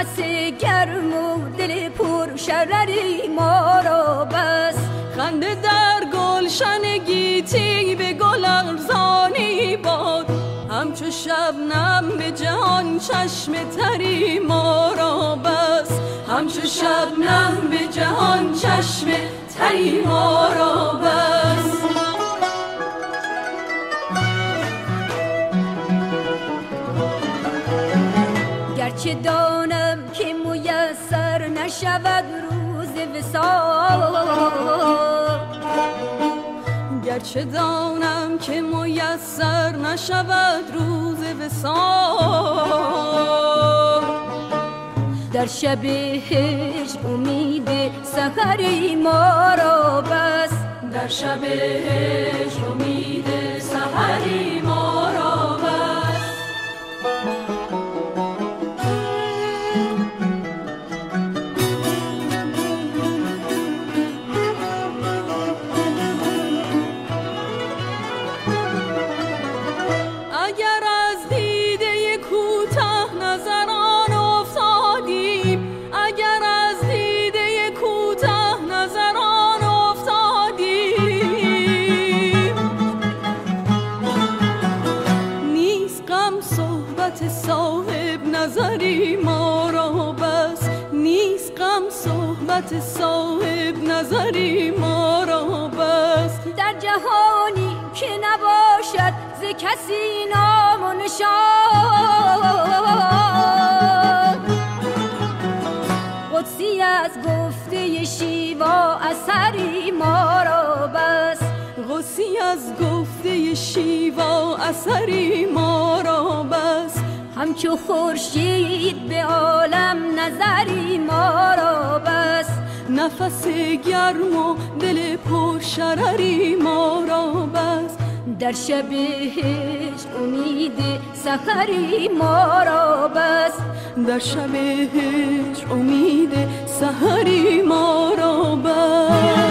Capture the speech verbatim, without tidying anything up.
نفس گرم و دل پر شرری ما را بس. خنده در گلشن گیتی به گل ارزانی باد، همچو شبنم به جهان چشم تری ما را بس. همچو شبنم به جهان چشم تری ما را بس. گرچه دانم که میسر نشود روز وصال، گرچه دانم که میسر نشود روز وصال، در شب هجر امید سحری ما را بس. در شب هجر امید سحری ما را بس. اگر از دیده کوته نظران افتادیم، اگر از دیده کوته نظران افتادیم، نیست غم صحبت صاحب نظری ما را بس. نیست غم صحبت صاحب نظری ما را بس. در جهانی که نباشد ز کسی نام و نشان، قدسی از گفته شیوا اثری ما را بس. قدسی از گفته شیوا اثری ما را بس. همچو خورشید به عالم نظری ما را بس. نفس گرم و دل پر شرری ما را بس. در شب هجر امید سحری ما را بس. در شب هجر امید سحری ما را بس.